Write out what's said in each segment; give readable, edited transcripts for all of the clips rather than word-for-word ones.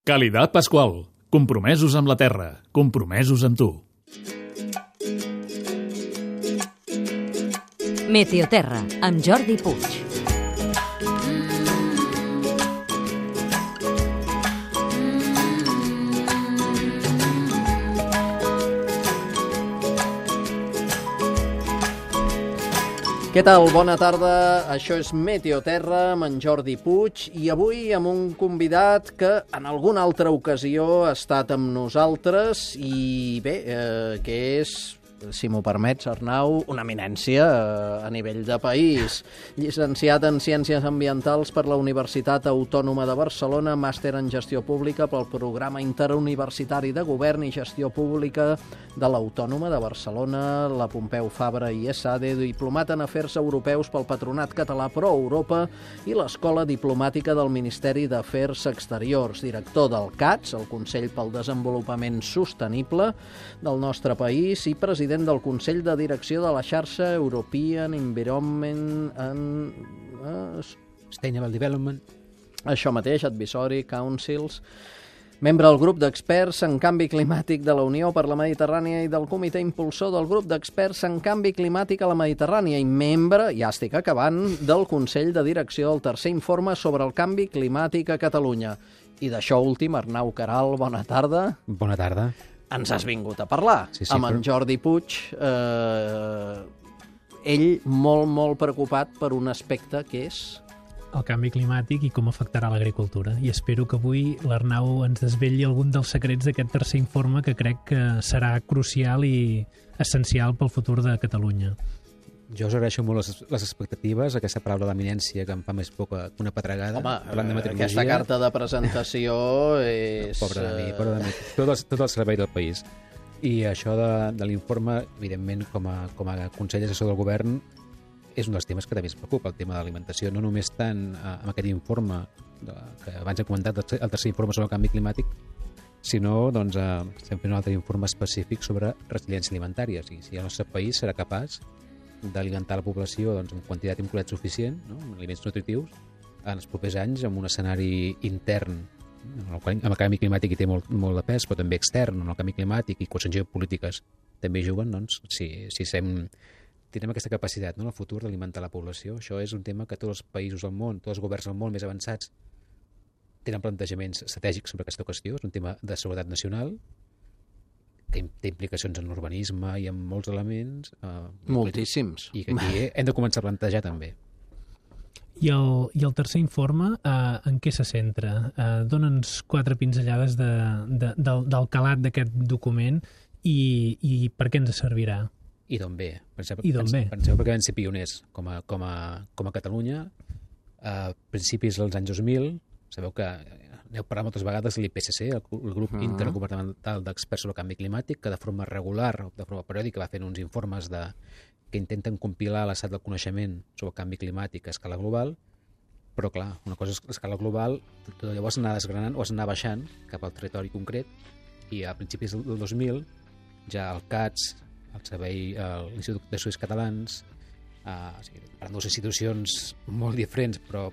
Calidad Pascual. Compromesos amb la terra. Compromesos amb tu. Meteoterra, amb Jordi Puig. Què tal? Bona tarda. Això és Meteoterra amb en Jordi Puig i avui amb un convidat que en alguna altra ocasió ha estat amb nosaltres i bé, que és, si m'ho permets, Arnau, una eminència a nivell de país. Llicenciat en Ciències Ambientals per la Universitat Autònoma de Barcelona, màster en Gestió Pública pel Programa Interuniversitari de Govern i Gestió Pública de l'Autònoma de Barcelona, la Pompeu Fabra i ESADE, diplomat en Afers Europeus pel Patronat Català Pro Europa i l'Escola Diplomàtica del Ministeri d'Afers Exteriors, director del CATS, el Consell pel Desenvolupament Sostenible del nostre país, i president del Consell de Direcció de la xarxa European Environment and Sustainable Development. Això mateix, Advisory Councils, membre del grup d'experts en canvi climàtic de la Unió per la Mediterrània i del comitè impulsor del grup d'experts en canvi climàtic a la Mediterrània i membre, ja estic acabant, del Consell de Direcció del tercer informe sobre el canvi climàtic a Catalunya. I d'això últim, Arnau Queralt, bona tarda. Bona tarda. Ens has vingut a parlar amb en Jordi Puig. Ell molt preocupat per un aspecte que és el canvi climàtic i com afectarà l'agricultura. I espero que avui l'Arnau ens desvetlli algun dels secrets d'aquest tercer informe que crec que serà crucial i essencial pel futur de Catalunya. Jo us agraeixo molt les expectatives, aquesta paraula d'eminència que em fa més por que una pedregada. Home, aquesta carta de presentació és... Pobre de mi. Tot el servei del país. I això de l'informe, evidentment, com a Consell Assessor del Govern, és un dels temes que també ens preocupa, el tema de l'alimentació, no només tant amb aquest informe que abans he comentat, el tercer informe sobre el canvi climàtic, sinó doncs, estem fent un altre informe específic sobre resiliència alimentària. Si el nostre país serà capaç d'alimentar la població doncs, amb quantitat i qualitat suficient, no? Amb aliments nutritius, en els propers anys, amb un escenari intern, amb el canvi climàtic hi té molt de pes, però també extern, amb el canvi climàtic i qüestions geopolítiques també juguen, doncs, si tenim aquesta capacitat, no? El futur d'alimentar la població. Això és un tema que tots els països del món, tots els governs del món més avançats tenen plantejaments estratègics sobre aquesta qüestió. És un tema de seguretat nacional que té implicacions en l'urbanisme i en molts elements. Moltíssims. I que aquí hem de començar a plantejar també. I el tercer informe, en què se centra? Dona'ns 4 pinzellades del calat d'aquest document i per què ens servirà? I d'on ve? Penseu perquè vam ser pioners com a Catalunya a principis dels anys 2000. Sabeu que n'heu parlat moltes vegades de l'IPCC, el grup intergovernamental d'experts sobre el canvi climàtic, que de forma regular, de forma periòdica, va fent uns informes que intenten compilar l'estat del coneixement sobre el canvi climàtic a escala global, però clar, una cosa és a escala global, tot llavors anar desgranant o anar baixant cap al territori concret, i a principis del 2000 ja el CATS, l'Institut d'Estudis Catalans, per dues institucions molt diferents però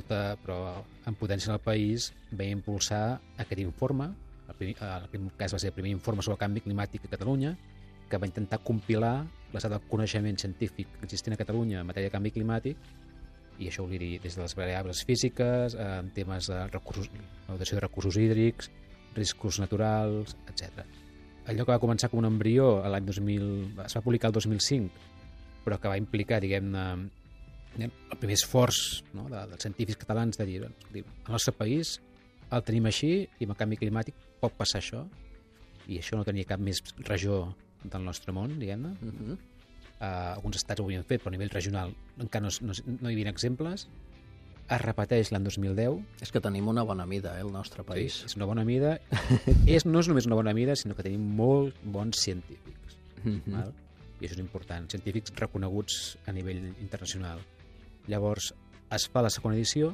amb potència en el país, va impulsar aquest informe. En aquest cas va ser el primer informe sobre el canvi climàtic a Catalunya, que va intentar compilar l'estat del coneixement científic existent a Catalunya en matèria de canvi climàtic, i això ho diria des de les variables físiques, en temes de l'ordenació de recursos hídrics, riscos naturals, etc. Allò que va començar com un embrió l'any 2000, es va publicar el 2005, però que va implicar, diguem-ne, el primer esforç, no, dels científics catalans de dir, el nostre país el tenim així i amb el canvi climàtic pot passar això, i això no tenia cap més regió del nostre món, diguem-ne. Alguns estats ho havien fet, però a nivell regional encara no hi havia exemples. Es repeteix l'any 2010. És que tenim una bona mida, el nostre país. Sí, és una bona mida. No és només una bona mida, sinó que tenim molt bons científics. Val? I això és important. Científics reconeguts a nivell internacional. Llavors, es fa la segona edició,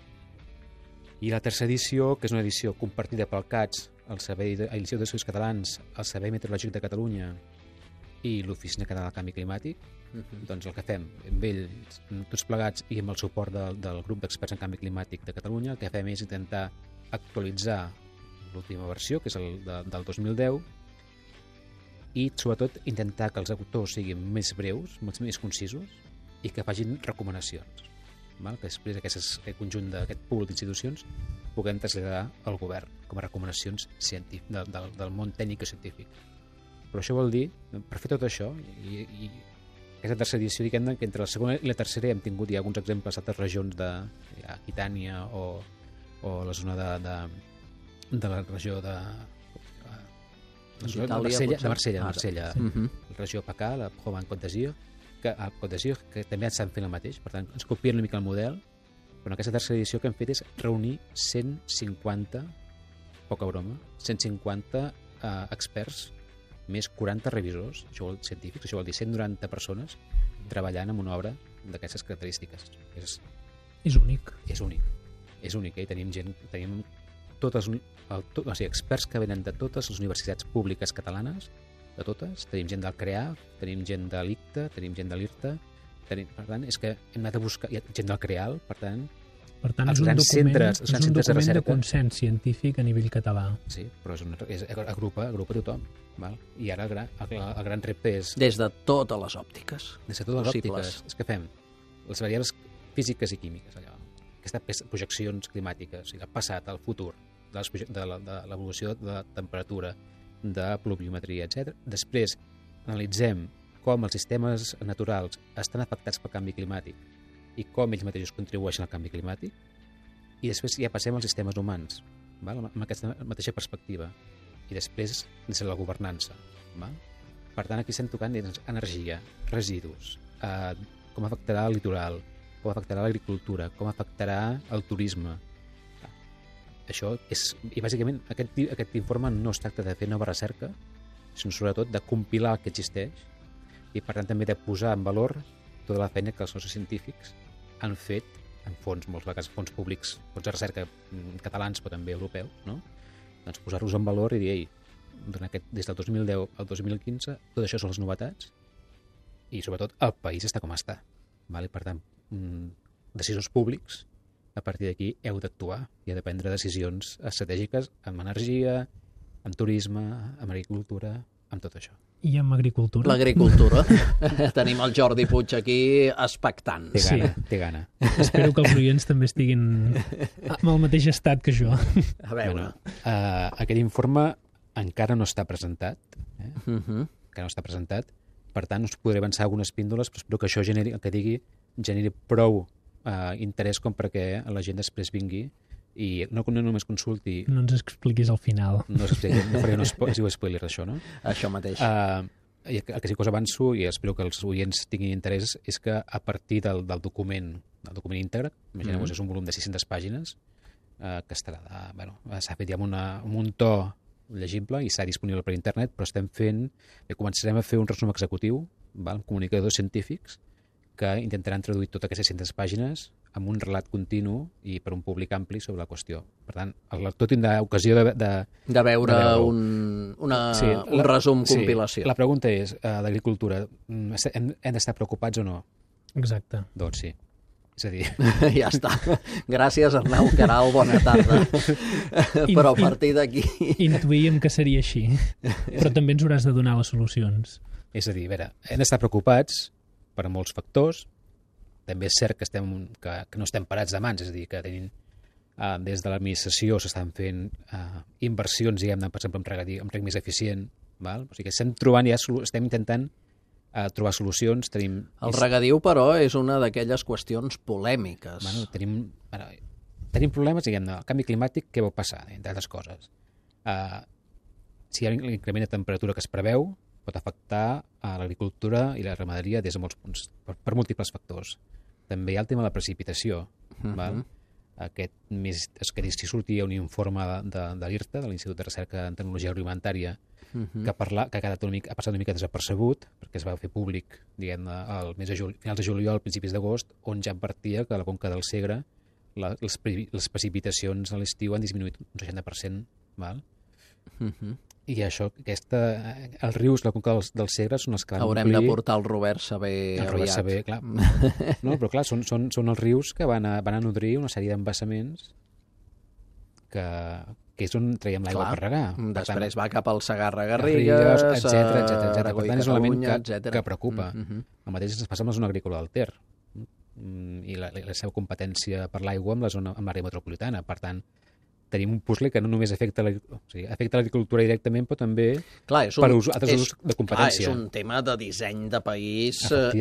i la tercera edició, que és una edició compartida pel CATS, l'Institut d'Estudis Catalans, el Servei Meteorològic de Catalunya i l'Oficina Catalana del Canvi Climàtic, doncs el que fem amb ells, tots plegats i amb el suport del grup d'experts en canvi climàtic de Catalunya, el que fem és intentar actualitzar l'última versió, que és el del 2010, i sobretot intentar que els autors siguin més breus, més concisos, i que facin recomanacions, val? Que després aquest conjunt d'aquest pool d'institucions puguem traslladar al govern com a recomanacions del món tècnic i científic. Però això vol dir, per fer tot això, i aquesta tercera edició, diguem que entre la segona i la tercera hem tingut ja alguns exemples d'altres regions d'Aquitània o la zona de la regió de Marsella, la regió PACA, la Provence-Côte d'Azur, que també estan fent el mateix. Per tant, ens copien una mica el model, però en aquesta tercera edició que hem fet és reunir 150, poca broma, 150 experts, més 40 revisors científics, això vol dir 190 persones treballant en una obra d'aquestes característiques. És únic. És únic, tenim experts que venen de totes les universitats públiques catalanes, de totes, tenim gent del CREA, tenim gent de l'ICTA, tenim gent de l'IRTA, per tant, és que hem anat a buscar gent del CREAL, per tant, és un document de consens científic a nivell català. Sí, però agrupa tothom. Val? I ara el gran repte és... Des de totes les òptiques. Des de totes les òptiques. És que fem les variables físiques i químiques, allò. Aquestes projeccions climàtiques, el passat, el futur, de l'evolució de la temperatura, de pluviometria, etc. Després analitzem com els sistemes naturals estan afectats pel canvi climàtic i com ells mateixos contribueixen al canvi climàtic, i després ja passem als sistemes humans, val? Amb aquesta mateixa perspectiva, i després des de la governança. Val? Per tant, aquí estem tocant energia, residus, com afectarà el litoral, com afectarà l'agricultura, com afectarà el turisme. Això és... I bàsicament aquest informe no es tracta de fer nova recerca, sinó sobretot de compilar el que existeix i per tant també de posar en valor tota la feina que els nostres científics han fet en fons, molts vegades fons públics, fons de recerca catalans però també europeus, no? Doncs posar-los en valor i dir, des del 2010 al 2015 tot això són les novetats i sobretot el país està com està. Val? I per tant, decisors públics, a partir d'aquí heu d'actuar i heu de prendre decisions estratègiques amb energia, amb turisme, amb agricultura, amb tot això. I amb agricultura? L'agricultura. Tenim el Jordi Puig aquí expectant. Té gana. Espero que els oients també estiguin amb el mateix estat que jo. A veure. Aquest informe encara no està presentat. Encara no està presentat. Per tant, us podré avançar algunes píndoles, però espero que això generi prou interès com perquè la gent després vingui i no només consulti... No ens expliquis al final. No faré un spoiler d'això, no? Això mateix. El que sí que us avanço, i espero que els oients tinguin interès, és que a partir del document íntegre, imagineu-vos, és un volum de 600 pàgines, que estarà... s'ha fet ja amb un to llegible i serà disponible per internet, però començarem a fer un resum executiu amb comunicadors científics que intentaran traduir totes aquestes 600 pàgines amb un relat continu i per un públic ampli sobre la qüestió. Per tant, el lector tindrà ocasió de veure un resum, compilació. La pregunta és, d'agricultura, hem d'estar preocupats o no? Exacte. Doncs sí. És a dir... Ja està. Gràcies, Arnau Queralt, bona tarda. Però a partir d'aquí... Intuïem que seria així, però també ens hauràs de donar les solucions. És a dir, a veure, hem d'estar preocupats per molts factors. També és cert que no estem parats de mans, és a dir, que tenim, des de l'administració s'estan fent inversions, diguem-ne, per exemple, en reg més eficient. Val? O sigui que estem intentant trobar solucions. El regadiu, però, és una d'aquelles qüestions polèmiques. Tenim problemes, diguem-ne, el canvi climàtic, què va passar, entre altres coses? Si hi ha l'increment de temperatura que es preveu, pot afectar a l'agricultura i la ramaderia des de molts punts, per múltiples factors. També hi ha el tema de la precipitació. Val? Aquest estiu sortia un informe de l'IRTA, de l'Institut de Recerca en Tecnologia Agroalimentària, que ha passat una mica desapercebut, perquè es va fer públic, diguem-ne, finals de juliol, principis d'agost, on ja advertia que a la conca del Segre les precipitacions a l'estiu han disminuït un 60%. Val? I això, els rius, la conca del Segre són els que van omplir... Haurem de portar el Robert Saber aviat. Robert Saber, clar. No, però clar, són els rius que van a nodrir una sèrie d'embassaments que que és on traiem l'aigua per regar. Després va cap al Segarra-Garrigues, etcètera. Per Aragó i tant, és un element Catalunya, que preocupa. El mateix ens passa amb la zona agrícola del Ter i la seva competència per l'aigua amb l'àrea metropolitana. Per tant, tenim un puzzle que no només afecta l'agricultura directament, però també per altres usos de competència. Clar, és un tema de disseny de país,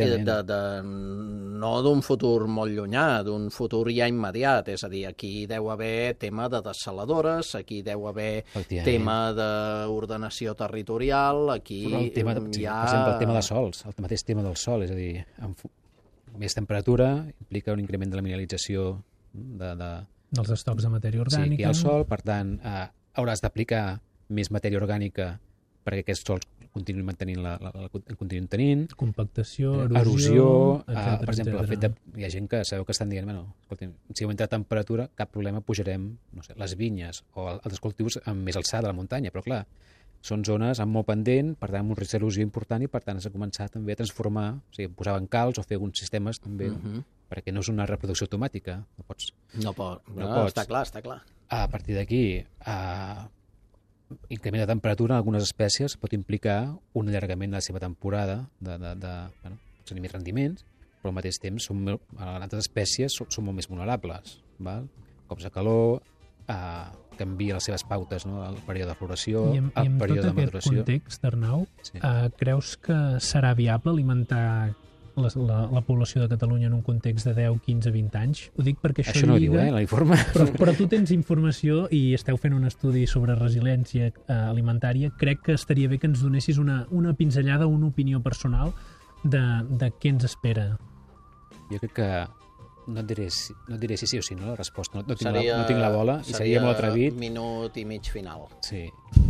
no d'un futur molt llunyà, d'un futur ja immediat. És a dir, aquí deu haver tema de dessaladores, aquí deu haver tema d'ordenació territorial, aquí per exemple, el tema de sols, el mateix tema del sol, és a dir, més temperatura implica un increment de la mineralització dels estocs de matèria orgànica. Sí, aquí hi ha el sol, per tant, hauràs d'aplicar més matèria orgànica perquè aquests sols continuïn tenint. Compactació, erosió, etcètera, per exemple, el fet de... Hi ha gent que sabeu que estan dient, escolti'm, si augmenta la temperatura, cap problema, pujarem, no sé, les vinyes o altres cultius amb més alçada de la muntanya, però clar, són zones amb molt pendent, per tant, amb un risc d'erosió important i per tant has de començar també a transformar, o sigui, posar bancals o fer alguns sistemes també, perquè no és una reproducció automàtica. No pots. Està clar. A partir d'aquí, increment de temperatura en algunes espècies pot implicar un allargament de la seva temporada tenir més rendiments, però al mateix temps altres espècies són molt més vulnerables, cops de calor, canvia les seves pautes, no? El període de floració, el període de maduració. I en tot aquest context, Arnau, creus que serà viable alimentar la població de Catalunya en un context de 10, 15, 20 anys? Ho dic perquè això no lliga... ho diu, l'informe. Però tu tens informació i esteu fent un estudi sobre resiliència alimentària. Crec que estaria bé que ens donessis una pinzellada, una opinió personal de què ens espera. Jo crec que no et diré si sí o si no, la resposta. No tinc la bola i seria molt atrevit. Minut i mig final. Sí.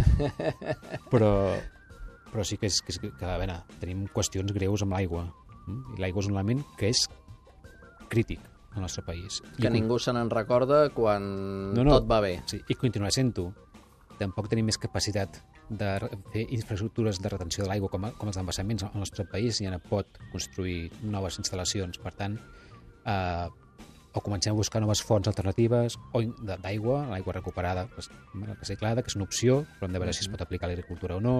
però sí que a veure, tenim qüestions greus amb l'aigua. I l'aigua és un element que és crític al nostre país. Que ningú se n'en recorda quan tot va bé. Sí, i continuarà sent-ho. Tampoc tenim més capacitat de fer infraestructures de retenció de l'aigua com els embassaments al nostre país, ja no pot construir noves instal·lacions. Per tant, o comencem a buscar noves fonts alternatives d'aigua, l'aigua recuperada, reciclada, que és una opció, però hem de veure si es pot aplicar a l'agricultura o no.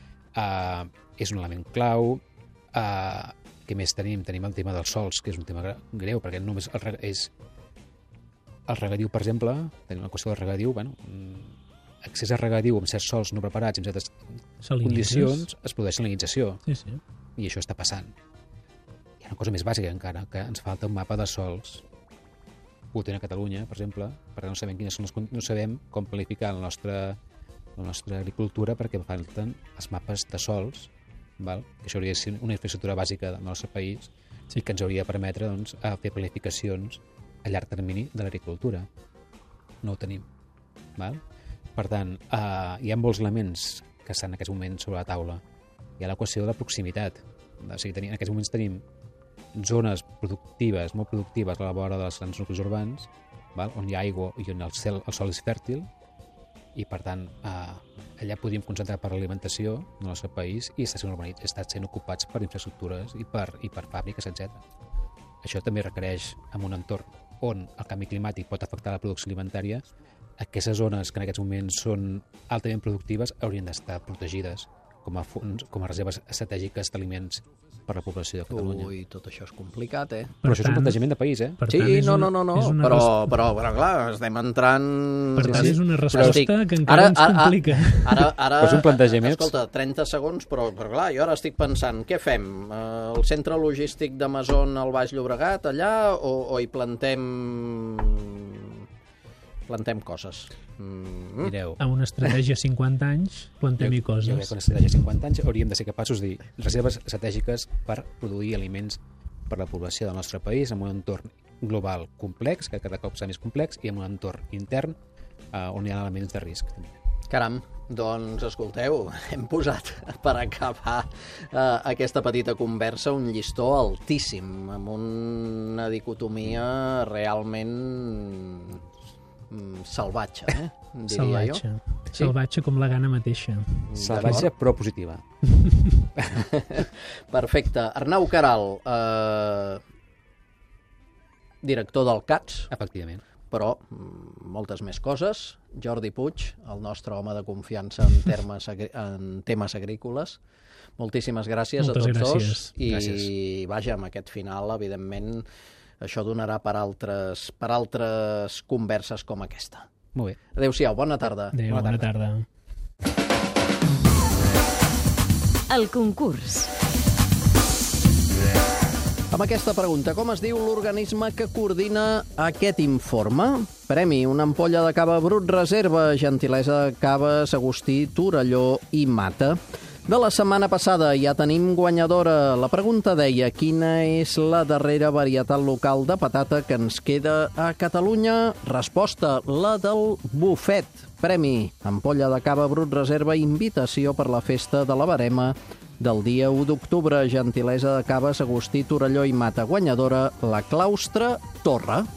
És un element clau. Què més tenim? Tenim el tema dels sols, que és un tema greu, perquè només és el regadiu, per exemple, tenim una qüestió de regadiu, accés a regadiu amb certs sols no preparats, en certes condicions, es produeix salinització. Sí. I això està passant. Hi ha una cosa més bàsica encara, que ens falta un mapa de sols potent a Catalunya, per exemple, perquè no sabem com planificar la nostra agricultura, perquè falten els mapes de sols, que això hauria de ser una infraestructura bàsica del nostre país i que ens hauria de permetre fer planificacions a llarg termini de l'agricultura. No ho tenim. Per tant, hi ha molts elements que estan en aquests moments sobre la taula. Hi ha la qüestió de la proximitat. O sigui, en aquests moments tenim zones productives, molt productives a la vora dels grans nuclis urbans, on hi ha aigua i on el sòl és fèrtil, i per tant allà podríem concentrar per l'alimentació del nostre país i estan sent ocupats per infraestructures i per fàbriques, etc. Això també requereix, en un entorn on el canvi climàtic pot afectar la producció alimentària, aquestes zones que en aquests moments són altament productives haurien d'estar protegides com a reserves estratègiques d'aliments per la població de Catalunya. Ui, tot això és complicat, Però això és un plantejament de país, Sí, no, però clar, estem entrant... Per tant, és una resposta que encara ens complica. Ara, és un plantejament. Escolta, 30 segons, però clar, jo ara estic pensant, què fem? El centre logístic d'Amazon al Baix Llobregat, allà, o hi plantem coses? Mireu. Amb una estratègia 50 anys, plantem-hi coses. Jo crec que una estratègia 50 anys hauríem de ser capaços de dir reserves estratègiques per produir aliments per la població del nostre país en un entorn global complex, que cada cop serà més complex, i en un entorn intern on hi ha elements de risc. Caram, doncs escolteu, hem posat per acabar aquesta petita conversa un llistó altíssim, amb una dicotomia realment salvatge, diria jo. Salvatge com la gana mateixa. Salvatge però positiva. Perfecte. Arnau Queralt, director del CATS. Efectivament. però moltes més coses. Jordi Puig, el nostre home de confiança en temes agrícoles. Moltíssimes gràcies a tots dos. I vaja, amb aquest final, evidentment, això donarà per altres converses com aquesta. Molt bé. Adéu-siau, bona tarda. Adéu, bona tarda. El concurs. Amb aquesta pregunta, com es diu l'organisme que coordina aquest informe? Premi, una ampolla de cava Brut Reserva, gentilesa de Caves, Agustí, Torelló i Mata. De la setmana passada ja tenim guanyadora. La pregunta deia, quina és la darrera varietat local de patata que ens queda a Catalunya? Resposta, la del bufet. Premi, ampolla de cava Brut Reserva, invitació per la festa de la Verema del dia 1 d'octubre. Gentilesa de Caves, Agustí, Torelló i Mata. Guanyadora, la Claustre Torre.